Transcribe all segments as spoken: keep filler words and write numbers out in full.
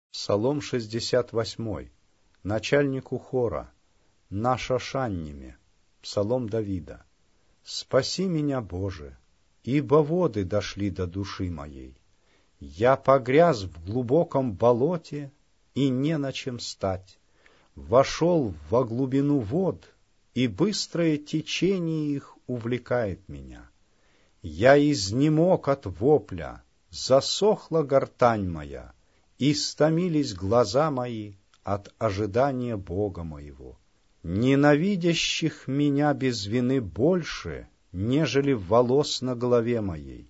Псалом шестьдесят восемь. Начальнику хора. На Шошанниме. Псалом Давида. «Спаси меня, Боже, ибо воды дошли до души моей. Я погряз в глубоком болоте, и не на чем стать. Вошел во глубину вод, и быстрое течение их увлекает меня. Я изнемог от вопля, засохла гортань моя, истомились глаза мои от ожидания Бога моего. Ненавидящих меня без вины больше, нежели волос на голове моей.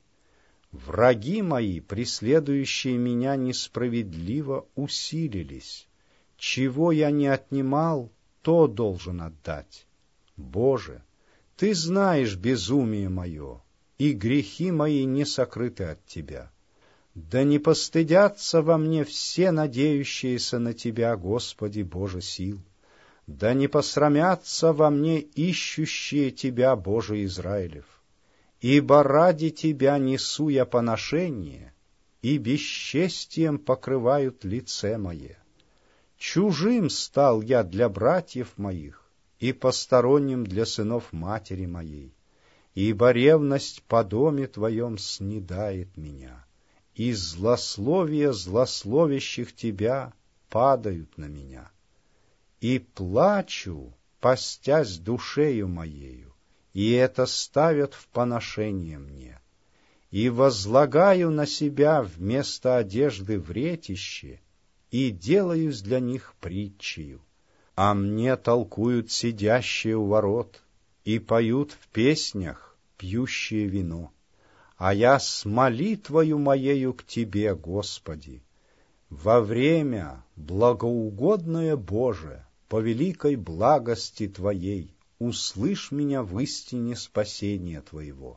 Враги мои, преследующие меня несправедливо, усилились. Чего я не отнимал, то должен отдать. Боже, Ты знаешь безумие мое, и грехи мои не сокрыты от Тебя. Да не постыдятся во мне все надеющиеся на Тебя, Господи, Боже сил. Да не посрамятся во мне ищущие Тебя, Боже Израилев. Ибо ради Тебя несу я поношение, и бесчестием покрывают лице мое. Чужим стал я для братьев моих, и посторонним для сынов матери моей. Ибо ревность по доме Твоем снедает меня, и злословия злословящих Тебя падают на меня. И плачу, постясь душею моею, и это ставят в поношение мне. И возлагаю на себя вместо одежды вретище, и делаюсь для них притчею. А мне толкуют сидящие у ворот, и поют в песнях пьющие вино. А я с молитвою моею к Тебе, Господи, во время благоугодное Боже, по великой благости Твоей, услышь меня в истине спасения Твоего.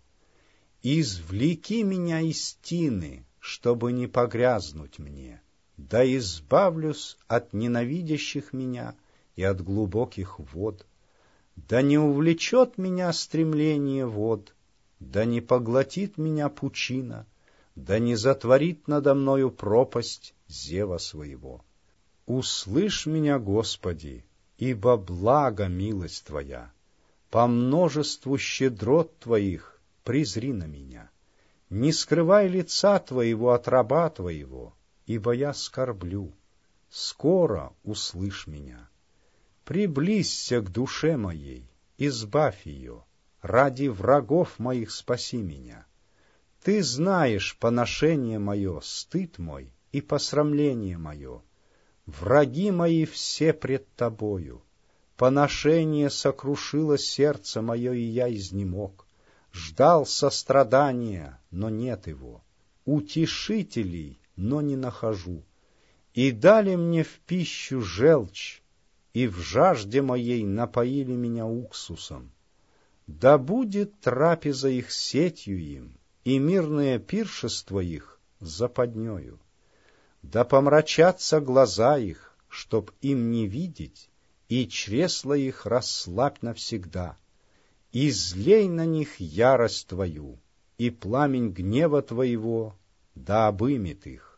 Извлеки меня из тины, чтобы не погрязнуть мне, да избавлюсь от ненавидящих меня и от глубоких вод. Да не увлечет меня стремление вод, да не поглотит меня пучина, да не затворит надо мною пропасть зева своего. Услышь меня, Господи, ибо блага милость Твоя. По множеству щедрот Твоих презри на меня. Не скрывай лица Твоего от раба Твоего, ибо я скорблю. Скоро услышь меня. Приблизься к душе моей, избавь ее. Ради врагов моих спаси меня. Ты знаешь поношение мое, стыд мой и посрамление мое. Враги мои все пред Тобою. Поношение сокрушило сердце мое, и я изнемог. Ждал сострадания, но нет его. Утешителей, но не нахожу. И дали мне в пищу желчь, и в жажде моей напоили меня уксусом. Да будет трапеза их сетью им, и мирное пиршество их западнею. Да помрачатся глаза их, чтоб им не видеть, и чресла их расслабь навсегда. Излей на них ярость Твою, и пламень гнева Твоего да обымет их.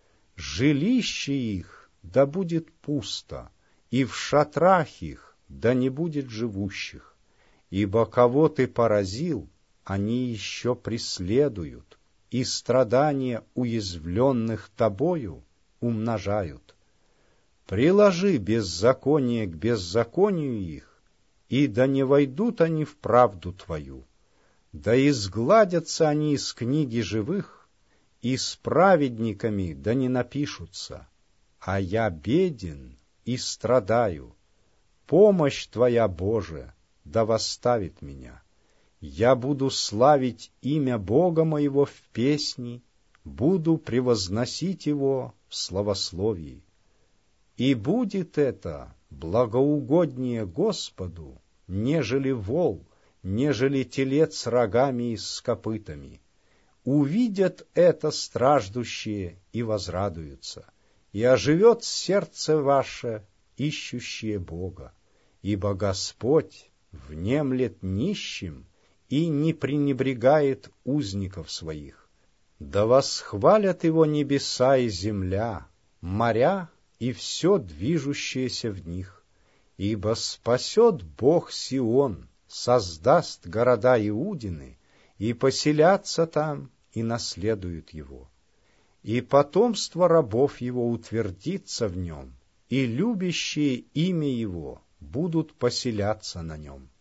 Жилище их да будет пусто, и в шатрах их да не будет живущих. Ибо кого Ты поразил, они еще преследуют, и страдания уязвленных Тобою умножают. Приложи беззаконие к беззаконию их, и да не войдут они в правду Твою. Да изгладятся они из книги живых, и с праведниками да не напишутся. А я беден и страдаю. Помощь Твоя, Боже, да восставит меня. Я буду славить имя Бога моего в песни, буду превозносить Его в славословии. И будет это благоугоднее Господу, нежели вол, нежели телец с рогами и с копытами. Увидят это страждущие и возрадуются, и оживет сердце ваше, ищущее Бога, ибо Господь внемлет нищим и не пренебрегает узников своих. Да восхвалят Его небеса и земля, моря и все движущееся в них. Ибо спасет Бог Сион, создаст города Иудины, и поселятся там, и наследуют его. И потомство рабов его утвердится в нем, и любящие имя его будут поселяться на нем.